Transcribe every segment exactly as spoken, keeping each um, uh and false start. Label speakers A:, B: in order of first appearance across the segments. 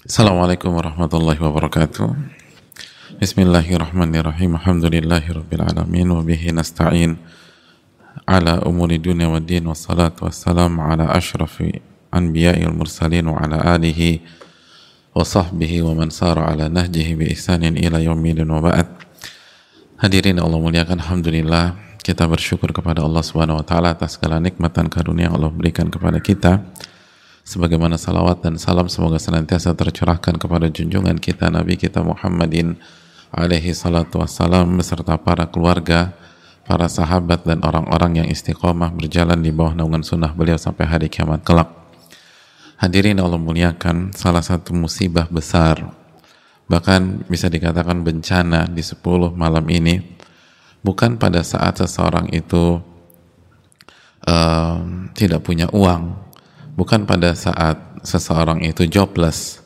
A: Assalamualaikum warahmatullahi wabarakatuh. Bismillahirrahmanirrahim. Alhamdulillahirabbil alamin wa bihi nasta'in ala umuri dunya waddin wassalatu wassalamu ala asyrafil anbiya'i wal mursalin wa ala alihi wa sahbihi wa man sara ala nahjihi bi ihsanin ila yaumil wa ba'd. Hadirin Allah muliakan, alhamdulillah kita bersyukur kepada Allah Subhanahu wa taala atas segala nikmat dan karunia yang Allah berikan kepada kita. Sebagaimana salawat dan salam semoga senantiasa tercurahkan kepada junjungan kita Nabi kita Muhammadin alaihi salatu wassalam beserta para keluarga, para sahabat dan orang-orang yang istiqomah berjalan di bawah naungan sunnah beliau sampai hari kiamat kelak. Hadirin Allah muliakan, salah satu musibah besar, bahkan bisa dikatakan bencana di sepuluh malam ini, bukan pada saat seseorang itu uh, tidak punya uang, bukan pada saat seseorang itu jobless,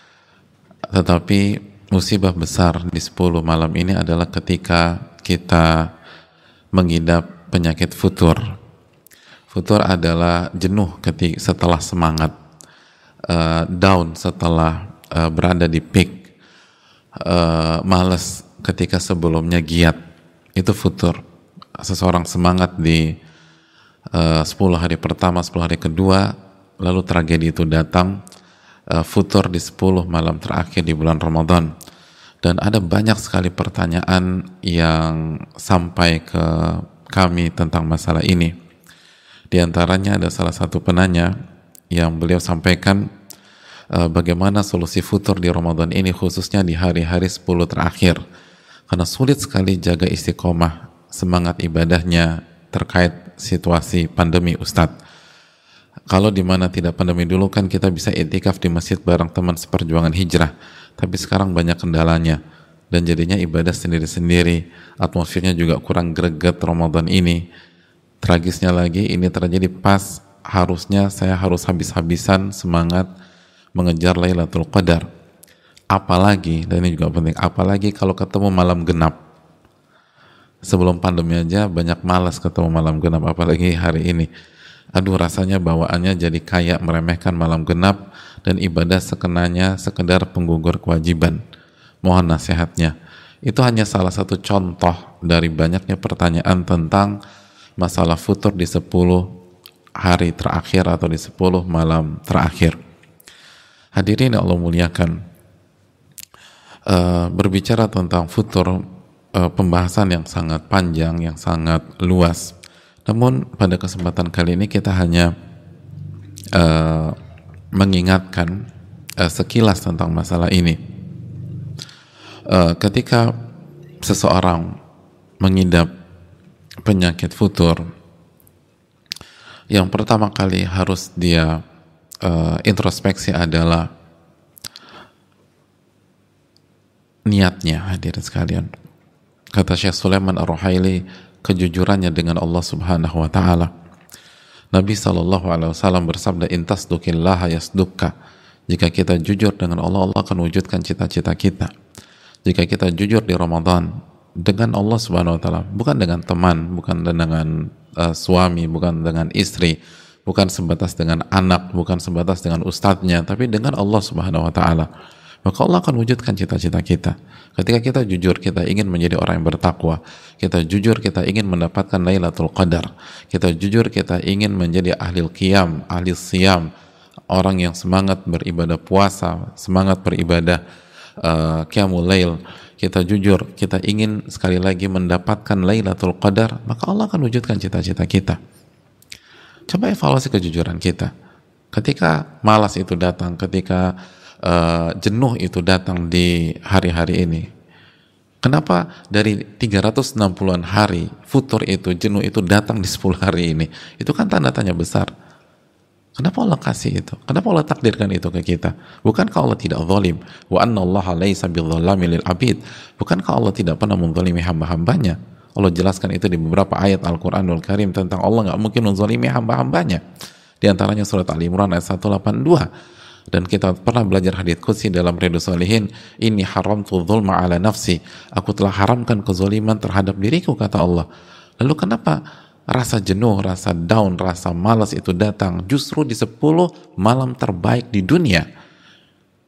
A: tetapi musibah besar di sepuluh malam ini adalah ketika kita mengidap penyakit futur. Futur adalah jenuh ketika setelah semangat, uh, down setelah uh, berada di peak, uh, malas ketika sebelumnya giat. Itu futur. Seseorang semangat di uh, sepuluh hari pertama, sepuluh hari kedua, lalu tragedi itu datang, uh, futur di sepuluh malam terakhir di bulan Ramadan. Dan ada banyak sekali pertanyaan yang sampai ke kami tentang masalah ini. Di antaranya ada salah satu penanya yang beliau sampaikan uh, bagaimana solusi futur di Ramadan ini, khususnya di hari-hari sepuluh terakhir, karena sulit sekali jaga istiqomah semangat ibadahnya terkait situasi pandemi, Ustadz. Kalau di mana tidak pandemi dulu kan kita bisa i'tikaf di masjid bareng teman seperjuangan hijrah, tapi sekarang banyak kendalanya dan jadinya ibadah sendiri-sendiri, atmosfernya juga kurang greget Ramadan ini. Tragisnya lagi ini terjadi pas harusnya saya harus habis-habisan semangat mengejar Lailatul Qadar. Apalagi, dan ini juga penting, apalagi kalau ketemu malam genap. Sebelum pandemi aja banyak malas ketemu malam genap, apalagi hari ini. Aduh, rasanya bawaannya jadi kayak meremehkan malam genap dan ibadah sekenanya sekedar penggugur kewajiban. Mohon nasihatnya. Itu hanya salah satu contoh dari banyaknya pertanyaan tentang masalah futur di sepuluh hari terakhir atau di sepuluh malam terakhir. Hadirin Allah muliakan, uh, berbicara tentang futur, uh, pembahasan yang sangat panjang, yang sangat luas. Namun pada kesempatan kali ini kita hanya uh, mengingatkan uh, sekilas tentang masalah ini. Uh, ketika seseorang mengidap penyakit futur, yang pertama kali harus dia uh, introspeksi adalah niatnya, hadirin sekalian. Kata Syekh Sulaiman Ar-Ruhaili, kejujurannya dengan Allah Subhanahu wa taala. Nabi sallallahu alaihi wasallam bersabda, "Intasduqillaha yasdukka." Jika kita jujur dengan Allah, Allah akan wujudkan cita-cita kita. Jika kita jujur di Ramadan dengan Allah Subhanahu wa taala, bukan dengan teman, bukan dengan uh, suami, bukan dengan istri, bukan sebatas dengan anak, bukan sebatas dengan ustadznya, tapi dengan Allah Subhanahu wa taala, maka Allah akan wujudkan cita-cita kita. Ketika kita jujur, kita ingin menjadi orang yang bertakwa, kita jujur, kita ingin mendapatkan Lailatul Qadar, kita jujur, kita ingin menjadi ahli qiyam, ahli siyam, orang yang semangat beribadah puasa, semangat beribadah uh, qiyamul lail, kita jujur, kita ingin sekali lagi mendapatkan Lailatul Qadar, maka Allah akan wujudkan cita-cita kita. Coba evaluasi kejujuran kita. Ketika malas itu datang, ketika Uh, jenuh itu datang di hari-hari ini, kenapa dari tiga ratus enam puluhan hari futur itu, jenuh itu datang di sepuluh hari ini? Itu kan tanda tanya besar. Kenapa Allah kasih itu? Kenapa Allah takdirkan itu ke kita? Bukankah Allah tidak zalim? Wa anna allaha laysa bidzallamil lil abid. Bukankah Allah tidak pernah menzalimi hamba-hambanya? Allah jelaskan itu di beberapa ayat Al-Quranul Karim tentang Allah nggak mungkin menzalimi hamba-hambanya. Di antaranya surat Ali Imran ayat seratus delapan puluh dua. Dan kita pernah belajar hadits qudsi dalam Riyadhus Shalihin, "Inni haramtu dzulma ala nafsi." Aku telah haramkan kezaliman terhadap diriku, kata Allah. Lalu kenapa rasa jenuh, rasa down, rasa malas itu datang justru di sepuluh malam terbaik di dunia?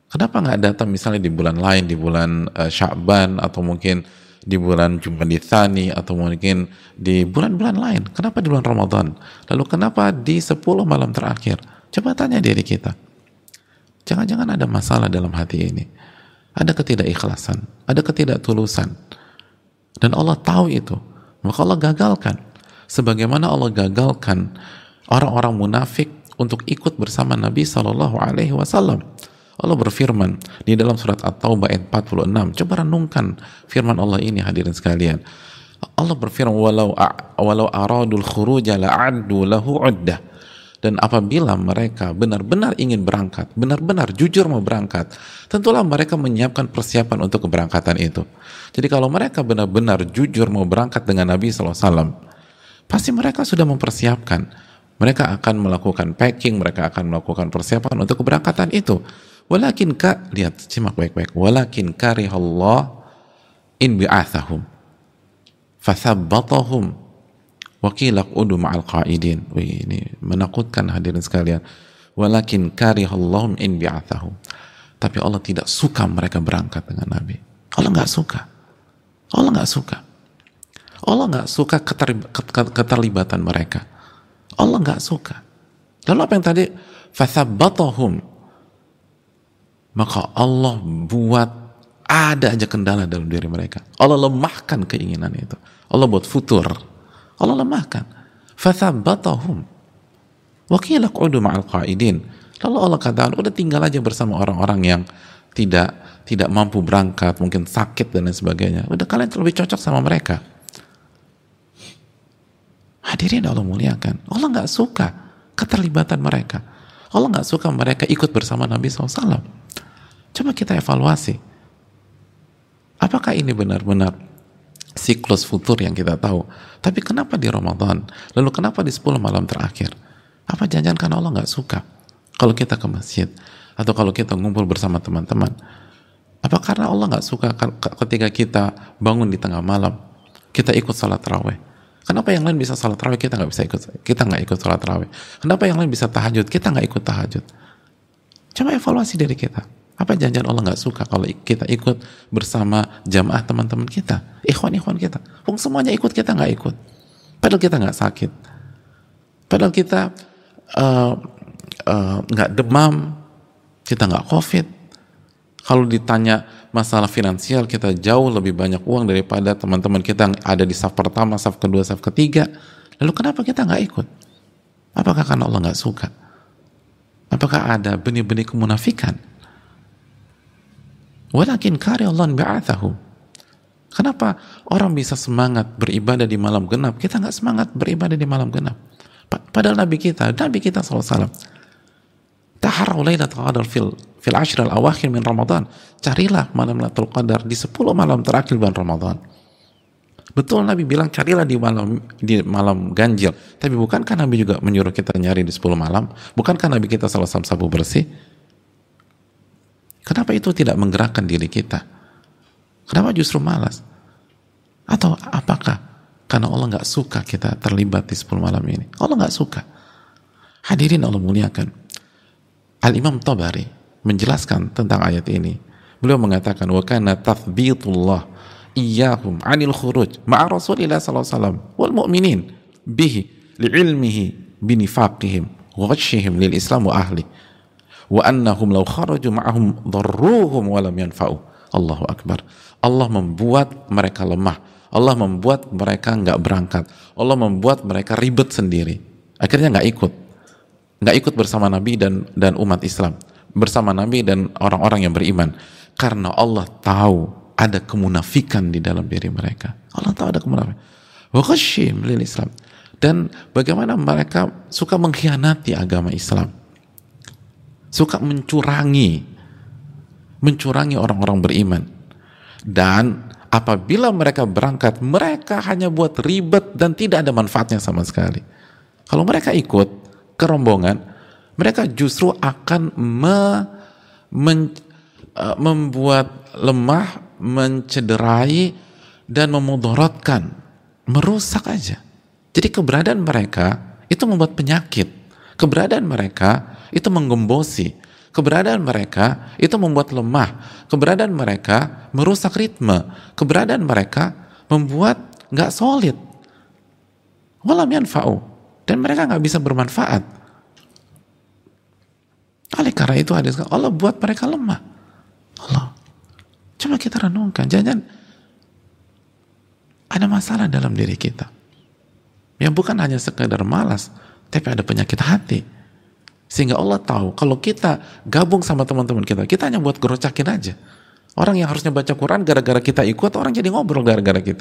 A: Kenapa nggak datang misalnya di bulan lain, di bulan uh, Sya'ban, atau mungkin di bulan Jumadil Tsani, atau mungkin di bulan-bulan lain? Kenapa di bulan Ramadan? Lalu kenapa di sepuluh malam terakhir? Coba tanya diri kita. Jangan-jangan ada masalah dalam hati ini. Ada ketidakikhlasan, ada ketidaktulusan. Dan Allah tahu itu. Maka Allah gagalkan. Sebagaimana Allah gagalkan orang-orang munafik untuk ikut bersama Nabi shallallahu alaihi wasallam. Allah berfirman di dalam surat At-Taubah ayat empat puluh enam. Coba renungkan firman Allah ini, hadirin sekalian. Allah berfirman, walau walau aradul khuruja la'addu lahu 'uddah. Dan apabila mereka benar-benar ingin berangkat, benar-benar jujur mau berangkat, tentulah mereka menyiapkan persiapan untuk keberangkatan itu. Jadi kalau mereka benar-benar jujur mau berangkat dengan Nabi shallallahu alaihi wasallam, pasti mereka sudah mempersiapkan. Mereka akan melakukan packing, mereka akan melakukan persiapan untuk keberangkatan itu. Walakin ka, lihat, simak baik-baik. Walakin karihallah in bi'athahum fathabbatahum wa qila qudu ma'al qa'idin. Wih, ini menakutkan hadirin sekalian. Walakin karihallahu in bi'athahum. Tapi Allah tidak suka mereka berangkat dengan Nabi. Allah nggak suka. Allah nggak suka. Allah nggak suka keterlibatan mereka. Allah nggak suka. Lalu apa yang tadi? Fathabbatahum. Maka Allah buat ada aja kendala dalam diri mereka. Allah lemahkan keinginan itu. Allah buat futur. Allah lemahkan. Fathabbatahum. Wa qila qudu ma'al qa'idin. Lalu Allah katakan, udah tinggal aja bersama orang-orang yang tidak tidak mampu berangkat, mungkin sakit dan lain sebagainya. Udah, kalian lebih cocok sama mereka. Hadirin Allah muliakan. Allah nggak suka keterlibatan mereka. Allah nggak suka mereka ikut bersama Nabi shallallahu alaihi wasallam. Coba kita evaluasi. Apakah ini benar-benar siklus futur yang kita tahu? Tapi kenapa di Ramadan? Lalu kenapa di sepuluh malam terakhir? Apa jangan karena Allah nggak suka kalau kita ke masjid? Atau kalau kita ngumpul bersama teman-teman? Apa karena Allah nggak suka ketika kita bangun di tengah malam, kita ikut salat tarawih? Kenapa yang lain bisa salat tarawih, kita nggak bisa ikut? Kita nggak ikut salat tarawih. Kenapa yang lain bisa tahajud, kita nggak ikut tahajud? Coba evaluasi diri kita. Apa janjian Allah nggak suka kalau kita ikut bersama jamaah teman-teman kita, ikhwan-ikhwan kita? Wong semuanya ikut, kita nggak ikut. Padahal kita nggak sakit. Padahal kita uh, uh, nggak demam, kita nggak covid. Kalau ditanya masalah finansial, kita jauh lebih banyak uang daripada teman-teman kita yang ada di saf pertama, saf kedua, saf ketiga. Lalu kenapa kita nggak ikut? Apakah karena Allah nggak suka? Apakah ada benih-benih kemunafikan? Walakin karihallahu bi'athahum. Kenapa orang bisa semangat beribadah di malam genap, kita nggak semangat beribadah di malam genap? Padahal Nabi kita, Nabi kita shallallahu alaihi wasallam, taharrau lailatul qadar fil fil ashr al awakhir min Ramadan. Carilah malam Lailatul Qadar di sepuluh malam terakhir bulan Ramadan. Betul, Nabi bilang carilah di malam di malam ganjil. Tapi bukankah Nabi juga menyuruh kita nyari di sepuluh malam? Bukankah Nabi kita shallallahu alaihi wasallam sabu bersih? Kenapa itu tidak menggerakkan diri kita? Kenapa justru malas? Atau apakah karena Allah nggak suka kita terlibat di sepuluh malam ini? Allah nggak suka. Hadirin Allah muliakan. Al-Imam Tabari menjelaskan tentang ayat ini. Beliau mengatakan, wa kana tathbitullah iyyahum 'anil khuruj ma'a Rasulillah sallallahu alaihi wasallam wal mu'minin bihi li'ilmihi binifaqihim wa ghashihim lil Islam wa ahli. Wa annahum law kharaju ma'ahum dharruhum wa lam yanfa'u. Allahu akbar. Allah membuat mereka lemah. Allah membuat mereka nggak berangkat. Allah membuat mereka ribet sendiri. Akhirnya nggak ikut. Nggak ikut bersama Nabi dan dan umat Islam. Bersama Nabi dan orang-orang yang beriman. Karena Allah tahu ada kemunafikan di dalam diri mereka. Allah tahu ada kemunafikan. Wa ghashihim lil Islam. Dan bagaimana mereka suka mengkhianati agama Islam. Suka mencurangi mencurangi orang-orang beriman. Dan apabila mereka berangkat, mereka hanya buat ribet dan tidak ada manfaatnya sama sekali. Kalau mereka ikut ke rombongan, mereka justru akan me, men, uh, membuat lemah, mencederai dan memudaratkan, merusak aja. Jadi keberadaan mereka itu membuat penyakit. Keberadaan mereka itu menggembosi. Keberadaan mereka itu membuat lemah. Keberadaan mereka merusak ritme. Keberadaan mereka membuat nggak solid. Walam yanfa'u. Dan mereka nggak bisa bermanfaat. Oleh karena itu hadis Allah buat mereka lemah. Allah. Coba kita renungkan. Jangan ada masalah dalam diri kita. Yang bukan hanya sekedar malas, tapi ada penyakit hati. Sehingga Allah tahu kalau kita gabung sama teman-teman kita, kita hanya buat gerocakin aja. Orang yang harusnya baca Quran gara-gara kita ikut, orang jadi ngobrol gara-gara kita.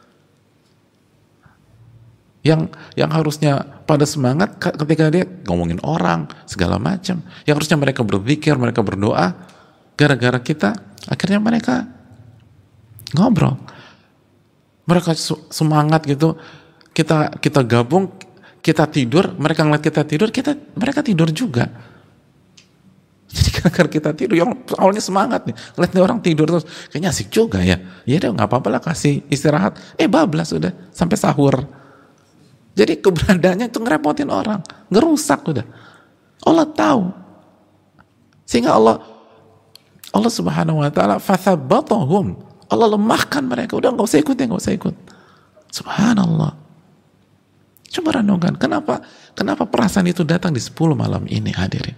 A: Yang yang harusnya pada semangat ketika dia ngomongin orang segala macam, yang harusnya mereka berpikir, mereka berdoa, gara-gara kita akhirnya mereka ngobrol. Mereka semangat gitu, kita kita gabung, kita tidur, mereka ngeliat kita tidur, kita mereka tidur juga. Jadi gara-gara kita tidur, yang awalnya semangat nih, ngeliat nih orang tidur terus, kayaknya asik juga ya. Ya udah nggak apa-apa lah, kasih istirahat. Eh bablas udah sampai sahur. Jadi keberadaannya itu ngerepotin orang, ngerusak udah. Allah tahu, sehingga Allah Allah Subhanahu Wa Taala fathabbatahum, Allah lemahkan mereka. Udah nggak usah ikut ya, nggak usah ikut. Subhanallah. Coba renungkan, kenapa kenapa perasaan itu datang di sepuluh malam ini, hadirin.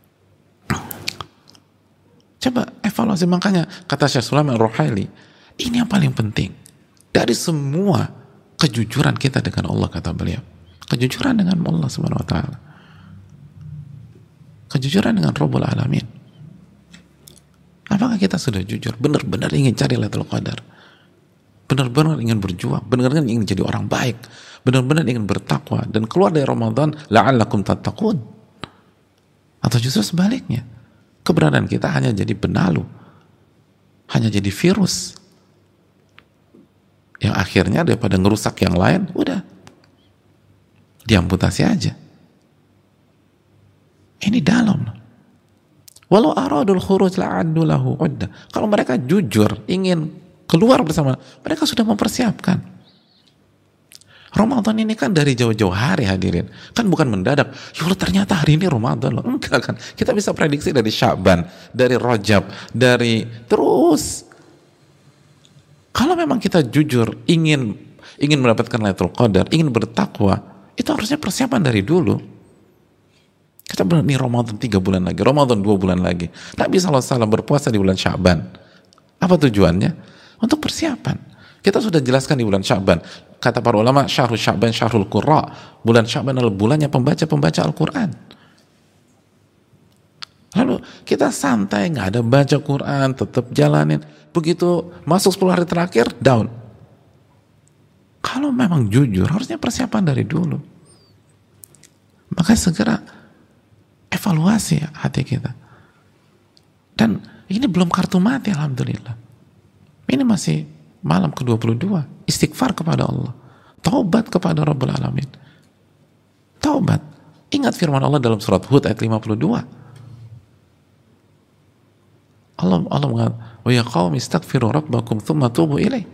A: Coba evaluasi. Makanya kata Syekh Sulaiman Ar-Ruhaili, ini yang paling penting dari semua kejujuran kita dengan Allah, kata beliau. Kejujuran dengan Allah Subhanahu Wa Taala. Kejujuran dengan Rabbul Alamin. Apakah kita sudah jujur? Benar-benar ingin cari Lailatul Qadar? Benar-benar ingin berjuang? Benar-benar ingin jadi orang baik? Benar-benar ingin bertakwa dan keluar dari Ramadan la'allakum tattaqun? Atau justru sebaliknya, keberadaan kita hanya jadi benalu, hanya jadi virus yang akhirnya daripada ngerusak yang lain, udah diamputasi aja. Ini dalam. Walau aradul khuruj la'addu lahu udda. Kalau mereka jujur ingin keluar bersama, mereka sudah mempersiapkan. Ramadan ini kan dari jauh-jauh hari, hadirin. Kan bukan mendadak, ya Allah ternyata hari ini Ramadan loh. Enggak kan. Kita bisa prediksi dari Sya'ban, dari Rajab, dari terus. Kalau memang kita jujur ingin ingin mendapatkan Lailatul Qadar, ingin bertakwa, itu harusnya persiapan dari dulu. Kita bilang nih Ramadan tiga bulan lagi, Ramadan dua bulan lagi. Nabi shallallahu alaihi wasallam berpuasa di bulan Sya'ban. Apa tujuannya? Untuk persiapan. Kita sudah jelaskan di bulan Sya'ban. Kata para ulama, syahrul Sya'ban syahrul Qurra. Bulan Sya'ban adalah bulannya pembaca-pembaca Al-Quran. Lalu kita santai, nggak ada baca Quran, tetap jalanin. Begitu masuk sepuluh hari terakhir, down. Kalau memang jujur, harusnya persiapan dari dulu. Maka segera evaluasi hati kita. Dan ini belum kartu mati, alhamdulillah. Ini masih malam ke dua puluh dua. Istighfar kepada Allah. Taubat kepada Rabbul Alamin. Taubat. Ingat firman Allah dalam surat Hud ayat lima puluh dua. Allah Allah mengatakan, "Wa ya qaumi istaghfiru rabbakum tsumma tubu ilaih."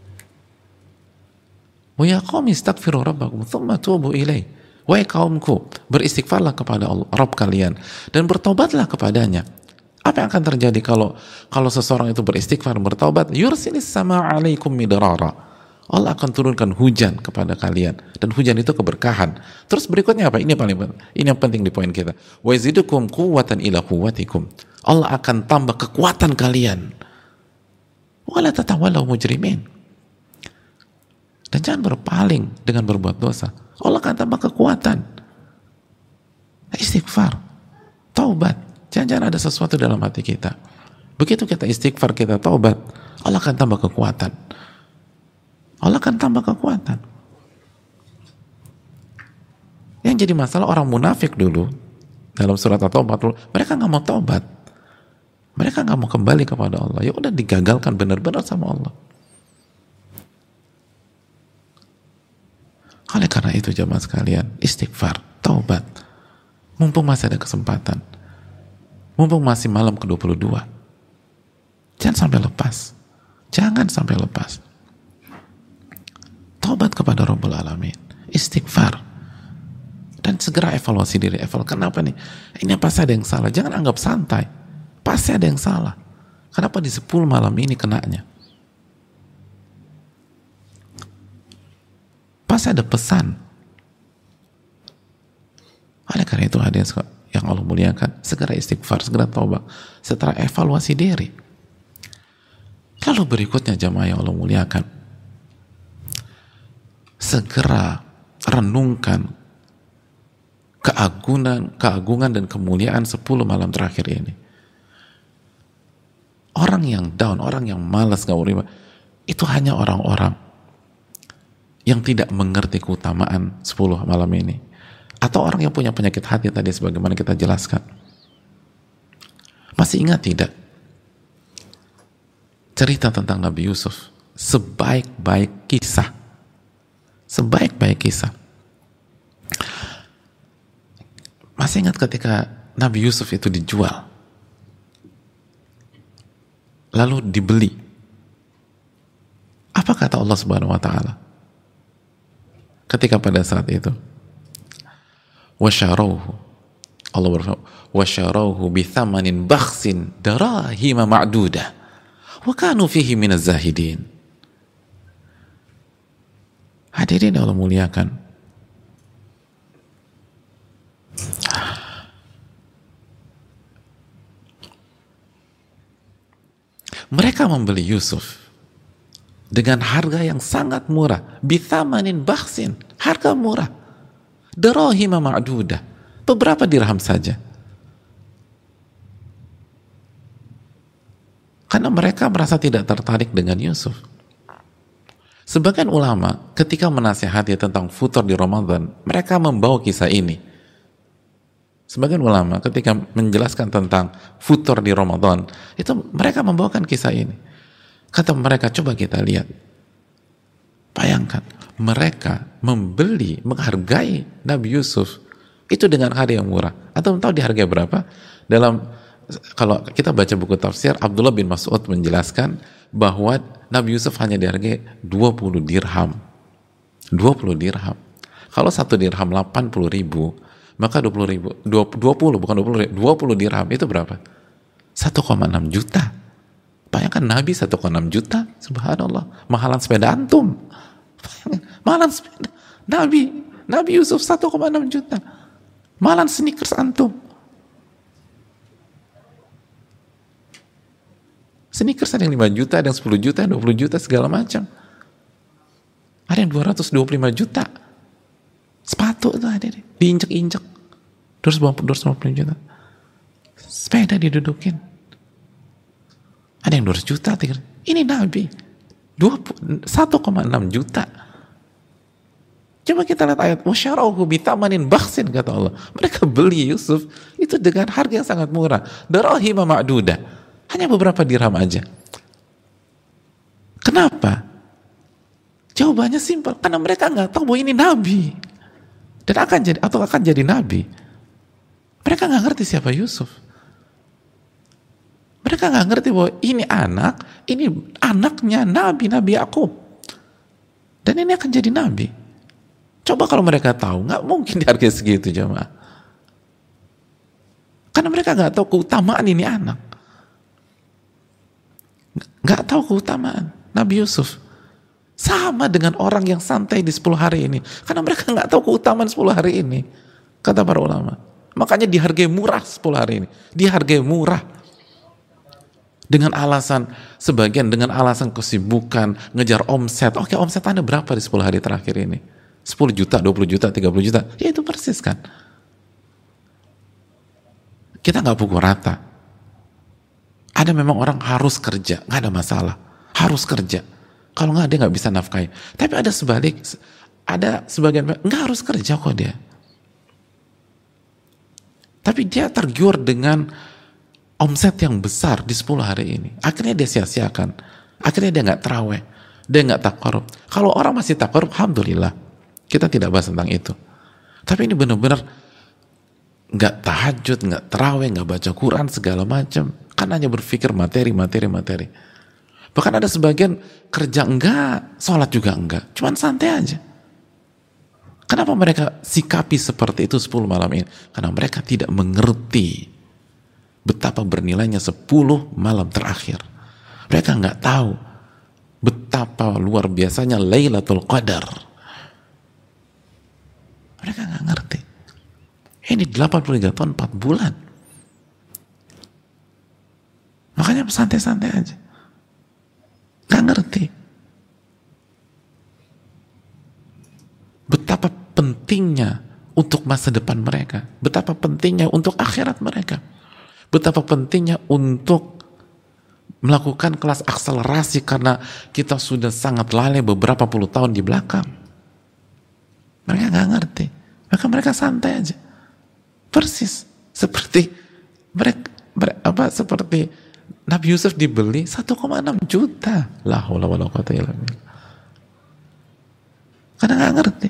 A: Wa ya qaumi istaghfiru rabbakum tsumma tubu ilaih. Wahai kaumku, beristighfarlah kepada Allah, Rabb kalian, dan bertobatlah kepadanya. Apa yang akan terjadi kalau kalau seseorang itu beristighfar, bertobat? Yursilis sama alaikum midrara. Allah akan turunkan hujan kepada kalian, dan hujan itu keberkahan. Terus berikutnya apa? Ini yang paling penting. Ini yang penting di poin kita. Wa yazidukum quwwatan ila quwwatikum. Allah akan tambah kekuatan kalian. Wala tatawallaw mujrimin. Dan jangan berpaling dengan berbuat dosa. Allah akan tambah kekuatan. Istighfar, taubat. Jangan-jangan ada sesuatu dalam hati kita. Begitu kita istighfar, kita taubat, Allah akan tambah kekuatan. Allah akan tambah kekuatan. Yang jadi masalah orang munafik dulu dalam surat At-Taubah, mereka nggak mau taubat, mereka nggak mau kembali kepada Allah. Ya udah digagalkan benar-benar sama Allah. Oleh karena itu jamaah sekalian, istighfar, taubat, mumpung masih ada kesempatan, mumpung masih malam ke dua puluh dua, jangan sampai lepas, jangan sampai lepas. Taubat kepada Rabbul Alamin, istighfar, Dan segera evaluasi diri, evaluasi, kenapa nih? Ini pasti ada yang salah, jangan anggap santai. Pasti ada yang salah. Kenapa di sepuluh malam ini kenanya? Pasti ada pesan. Oleh karena itu hadirin yang Allah muliakan, segera istighfar, segera taubat, setelah evaluasi diri. Lalu berikutnya jamaah yang Allah muliakan, segera renungkan keagungan, keagungan dan kemuliaan sepuluh malam terakhir ini. Orang yang down, orang yang malas gak beribadah, itu hanya orang-orang yang tidak mengerti keutamaan sepuluh malam ini, atau orang yang punya penyakit hati tadi sebagaimana kita jelaskan. Masih ingat tidak cerita tentang Nabi Yusuf? Sebaik-baik kisah, sebaik-baik kisah. Masih ingat ketika Nabi Yusuf itu dijual, lalu dibeli? Apa kata Allah Subhanahu wa Ta'ala ketika pada saat itu? Wasyarawhu, Allah berfirman, wasyarawhu bithamanin bakhsin darahima ma'dudah wa kanu fihi minaz zahidin. Hadirin Allah muliakan, mereka membeli Yusuf dengan harga yang sangat murah, bithamanin bakhsin, harga murah, darahima ma'dudah, beberapa dirham saja. Karena mereka merasa tidak tertarik dengan Yusuf. Sebagian ulama ketika menasihati tentang futur di Ramadan, mereka membawa kisah ini. Sebagian ulama ketika menjelaskan tentang futur di Ramadan, itu mereka membawakan kisah ini. Kata mereka, coba kita lihat. Bayangkan, mereka membeli, menghargai Nabi Yusuf itu dengan harga yang murah. Atau tahu dihargai berapa? Dalam, kalau kita baca buku tafsir, Abdullah bin Mas'ud menjelaskan bahwa Nabi Yusuf hanya dihargai dua puluh dirham. dua puluh dirham. Kalau satu dirham delapan puluh ribu, maka dua puluh ribu, dua puluh bukan dua puluh ribu, dua puluh dirham itu berapa? satu koma enam juta. Bayangkan Nabi satu koma enam juta, subhanallah, mahalan sepeda antum. Mahalan sepeda Nabi, Nabi Yusuf satu koma enam juta, mahalan sneakers antum. Sneakers ada yang lima juta, ada yang sepuluh juta, dua puluh juta, segala macam. Ada yang dua ratus dua puluh lima juta. Sepatu itu ada deh, diinjek-injek dua ratus lima puluh juta. Sepeda didudukin, ada yang dua ratus juta, tiga ratus. Ini Nabi satu koma enam juta. Coba kita lihat ayat wasyarahu bithamanin bakhsin, kata Allah, mereka beli Yusuf itu dengan harga yang sangat murah, darahima ma'dudah, hanya beberapa dirham aja. Kenapa? Jawabannya simpel, karena mereka nggak tahu bahwa ini Nabi dan akan jadi atau akan jadi Nabi. Mereka nggak ngerti siapa Yusuf. Mereka nggak ngerti bahwa ini anak, ini anaknya Nabi, Nabi Yakub, dan ini akan jadi Nabi. Coba kalau mereka tahu, nggak mungkin dihargai segitu jemaah. Karena mereka nggak tahu keutamaan ini anak, nggak tahu keutamaan Nabi Yusuf. Sama dengan orang yang santai di sepuluh hari ini, karena mereka nggak tahu keutamaan sepuluh hari ini, kata para ulama. Makanya dihargai murah sepuluh hari ini, dihargai murah. Dengan alasan, sebagian dengan alasan kesibukan, ngejar omset. Oke, omset Anda berapa di sepuluh hari terakhir ini? sepuluh juta, dua puluh juta, tiga puluh juta. Ya itu persis kan. Kita nggak pukul rata. Ada memang orang harus kerja, nggak ada masalah. Harus kerja. Kalau nggak, dia nggak bisa nafkahi. Tapi ada sebalik, ada sebagian nggak harus kerja kok dia. Tapi dia tergiur dengan omset yang besar di sepuluh hari ini. Akhirnya dia sia-siakan. Akhirnya dia nggak terawih. Dia nggak takarub. Kalau orang masih takarub, alhamdulillah. Kita tidak bahas tentang itu. Tapi ini benar-benar nggak tahajud, nggak terawih, nggak baca Quran, segala macam. Kan hanya berpikir materi, materi, materi. Bahkan ada sebagian kerja enggak, sholat juga enggak. Cuman santai aja. Kenapa mereka sikapi seperti itu sepuluh malam ini? Karena mereka tidak mengerti betapa bernilainya sepuluh malam terakhir. Mereka nggak tahu betapa luar biasanya Lailatul Qadar. Mereka nggak ngerti. Ini delapan puluh tiga tahun empat bulan. Makanya santai-santai aja. Nggak ngerti betapa pentingnya untuk masa depan mereka, betapa pentingnya untuk akhirat mereka, betapa pentingnya untuk melakukan kelas akselerasi karena kita sudah sangat lalai beberapa puluh tahun di belakang. Mereka nggak ngerti, maka mereka santai aja, persis seperti mereka, mereka apa seperti Nabi Yusuf dibeli satu koma enam juta. La haula wala quwwata illa billah. Karena nggak ngerti.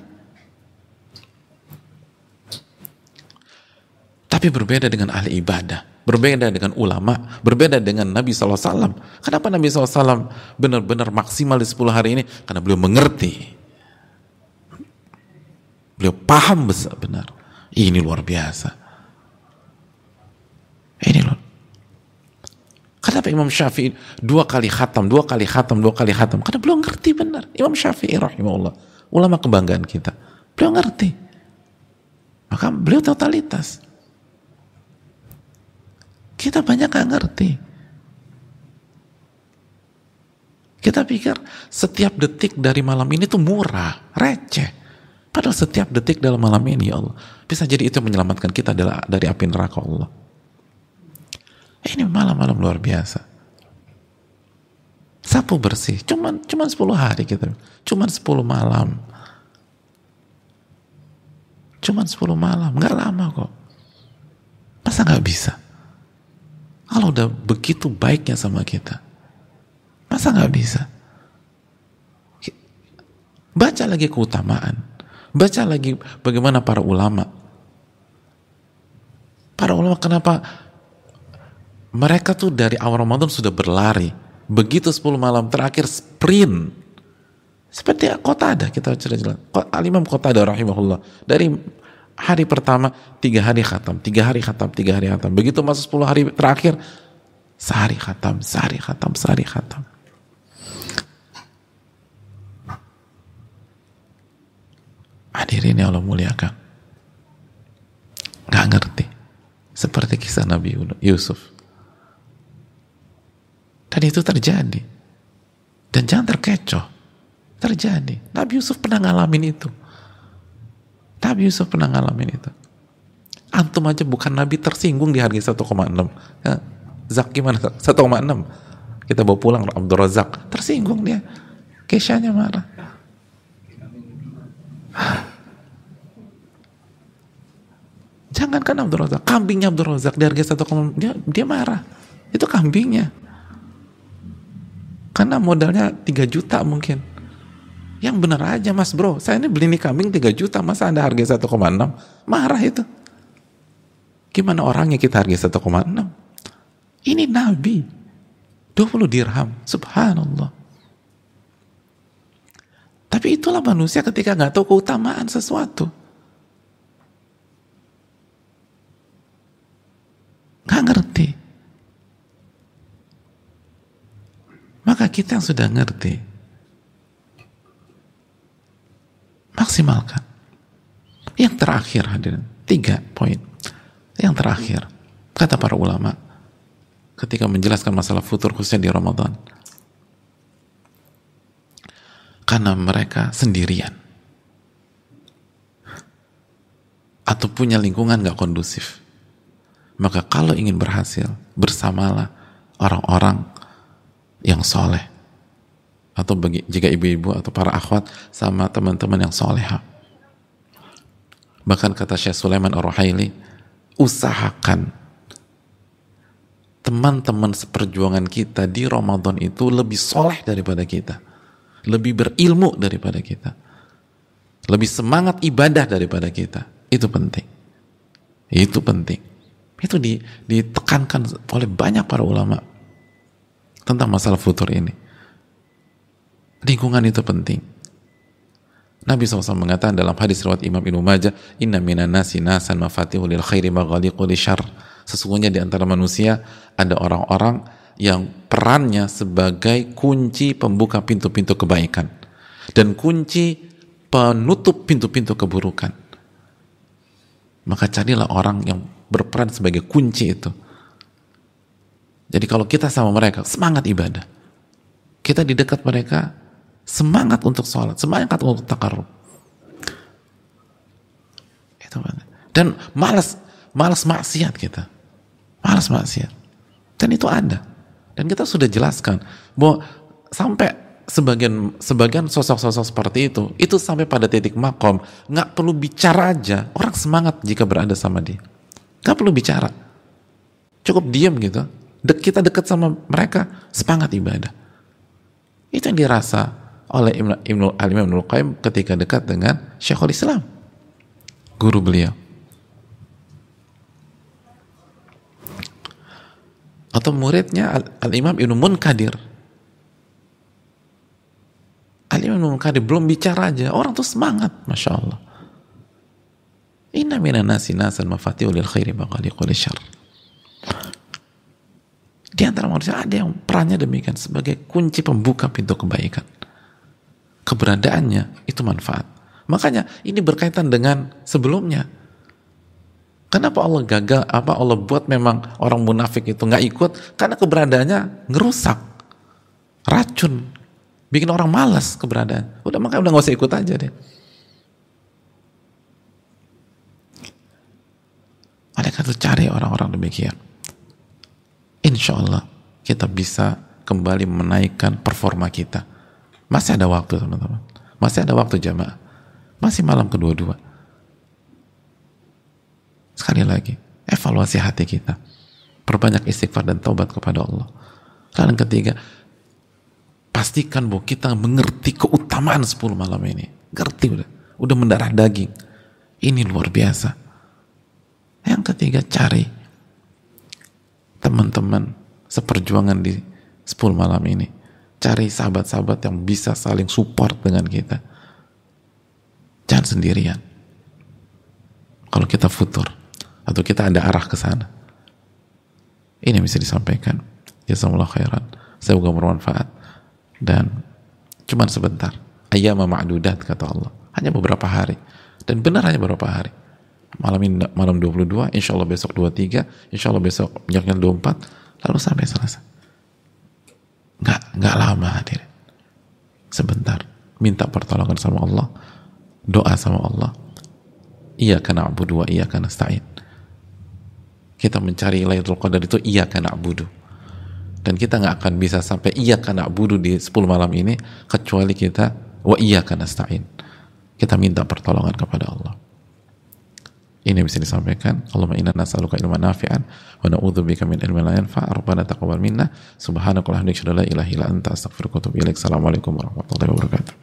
A: Tapi berbeda dengan ahli ibadah, berbeda dengan ulama, berbeda dengan Nabi shallallahu alaihi wasallam. Kenapa Nabi shallallahu alaihi wasallam benar-benar maksimal di sepuluh hari ini? Karena beliau mengerti. Beliau paham besar benar. Ini luar biasa. Ini loh. Kenapa Imam Syafi'i dua kali khatam, dua kali khatam, dua kali khatam? Karena beliau ngerti benar. Imam Syafi'i rahimahullah, ulama kebanggaan kita. Beliau ngerti. Maka beliau totalitas. Kita banyak gak ngerti. Kita pikir setiap detik dari malam ini tuh murah, receh. Padahal setiap detik dalam malam ini, ya Allah, bisa jadi itu yang menyelamatkan kita dari api neraka Allah. Ini malam-malam luar biasa. Sapu bersih, cuman cuman sepuluh hari kita, cuman sepuluh malam, cuman sepuluh malam, nggak lama kok. Masa nggak bisa? Kalau udah begitu baiknya sama kita, masa nggak bisa? Baca lagi keutamaan, baca lagi bagaimana para ulama, para ulama kenapa? Mereka tuh dari awal Ramadan sudah berlari. Begitu sepuluh malam terakhir sprint. Seperti Qatadah kita cerita. Al-Imam Qatadah rahimahullah. Dari hari pertama tiga hari khatam, tiga hari khatam, tiga hari khatam. Begitu masuk sepuluh hari terakhir, sehari khatam, sehari khatam, sehari khatam. Hadirin yang Allah muliakan. Gak ngerti. Seperti kisah Nabi Yusuf. Dan itu terjadi. Dan jangan terkecoh. Terjadi. Nabi Yusuf pernah ngalamin itu. Nabi Yusuf pernah ngalamin itu. Antum aja bukan Nabi tersinggung di harga satu koma enam. Ya, Zak gimana? satu koma enam. Kita bawa pulang Abdul Razak. Tersinggung dia. Kesyanya marah. Jangankan Abdul Razak. Kambingnya Abdul Razak di harga satu koma enam. Dia, dia marah. Itu kambingnya. Karena modalnya tiga juta mungkin. Yang benar aja mas bro, saya ini beli nih kambing tiga juta, masa anda harga satu koma enam? Marah itu. Gimana orangnya kita harga satu koma enam? Ini Nabi. dua puluh dirham. Subhanallah. Tapi itulah manusia ketika gak tahu keutamaan sesuatu. Gak ngerti. Maka kita yang sudah ngerti, maksimalkan. Yang terakhir hadirin, tiga poin. Yang terakhir, kata para ulama, ketika menjelaskan masalah futur khususnya di Ramadan, karena mereka sendirian, atau punya lingkungan gak kondusif, maka kalau ingin berhasil, bersamalah orang-orang yang soleh, atau bagi jika ibu-ibu atau para akhwat sama teman-teman yang soleha. Bahkan kata Syekh Sulaiman Ar-Ruhaili, usahakan teman-teman seperjuangan kita di Ramadan itu lebih soleh daripada kita, lebih berilmu daripada kita, lebih semangat ibadah daripada kita. Itu penting. Itu penting. Itu ditekankan oleh banyak para ulama tentang masalah futur ini. Lingkungan itu penting. Nabi shallallahu alaihi wasallam mengatakan dalam hadis riwayat Imam Ibnu Majah, inna minan nasi nasan mafatihu lil khairi maghaliqu lisyarr. Sesungguhnya di antara manusia ada orang-orang yang perannya sebagai kunci pembuka pintu-pintu kebaikan dan kunci penutup pintu-pintu keburukan. Maka carilah orang yang berperan sebagai kunci itu. Jadi kalau kita sama mereka, semangat ibadah. Kita di dekat mereka, semangat untuk sholat, semangat untuk takarrub. Itu banget. Dan malas, malas maksiat kita. Malas maksiat. Dan itu ada. Dan kita sudah jelaskan bahwa sampai sebagian sebagian sosok-sosok seperti itu, itu sampai pada titik makom, nggak perlu bicara aja, orang semangat jika berada sama dia. Nggak perlu bicara. Cukup diam gitu. Dek, kita dekat sama mereka, semangat ibadah. Itu yang dirasa oleh Ibnu Ibnu Al-Imam Ibnu Qayyim ketika dekat dengan Syekhul Islam, guru beliau. Atau muridnya Al-Imam Ibnu Munkadir. Al-Imam Ibnu Munkadir belum bicara aja, orang tuh semangat, Masya Allah. Inna minan nasi nasan mafatihu lil khairi maghaliqu lisyarr. Di antara manusia ada yang perannya demikian, sebagai kunci pembuka pintu kebaikan. Keberadaannya itu manfaat. Makanya ini berkaitan dengan sebelumnya. Kenapa Allah gagal? Apa Allah buat memang orang munafik itu nggak ikut? Karena keberadaannya ngerusak, racun, bikin orang malas keberadaan. Udah, makanya udah nggak usah ikut aja deh. Oleh karena itu cari orang-orang demikian. Insya Allah kita bisa kembali menaikkan performa kita. Masih ada waktu teman-teman. Masih ada waktu jamaah. Masih malam kedua-dua. Sekali lagi, evaluasi hati kita. Perbanyak istighfar dan taubat kepada Allah. Lalu yang ketiga, pastikan bahwa kita mengerti keutamaan sepuluh malam ini. Ngerti udah. Udah mendarah daging. Ini luar biasa. Yang ketiga, cari teman-teman seperjuangan di sepuluh malam ini. Cari sahabat-sahabat yang bisa saling support dengan kita. Jangan sendirian. Kalau kita futur atau kita ada arah ke sana, ini bisa disampaikan. Jazakumullah khairan. Semoga bermanfaat. Dan cuman sebentar. Ayyama ma'dudat kata Allah. Hanya beberapa hari. Dan benar hanya beberapa hari. Malam ini malam dua puluh dua, insya Allah besok dua puluh tiga, insya Allah besok yang dua puluh empat, lalu sampai selesai. Nggak, nggak lama hadirin. Sebentar. Minta pertolongan sama Allah. Doa sama Allah. Iyyaka na'budu wa iyyaka nasta'in. Kita mencari Lailatul Qadar itu iyyaka na'budu. Dan kita nggak akan bisa sampai iyyaka na'budu di sepuluh malam ini kecuali kita wa iyyaka nasta'in. Kita minta pertolongan kepada Allah. Ini bisa disampaikan. Allahumma inna nas'aluka ilman nafi'an wa na'udzubika min ilmin la yanfa'. Rabbana taqabbal minna subhanaka wa bihamdika la ilaha illa anta astaghfiruka wa atubu ilaik. Assalamualaikum warahmatullahi wabarakatuh.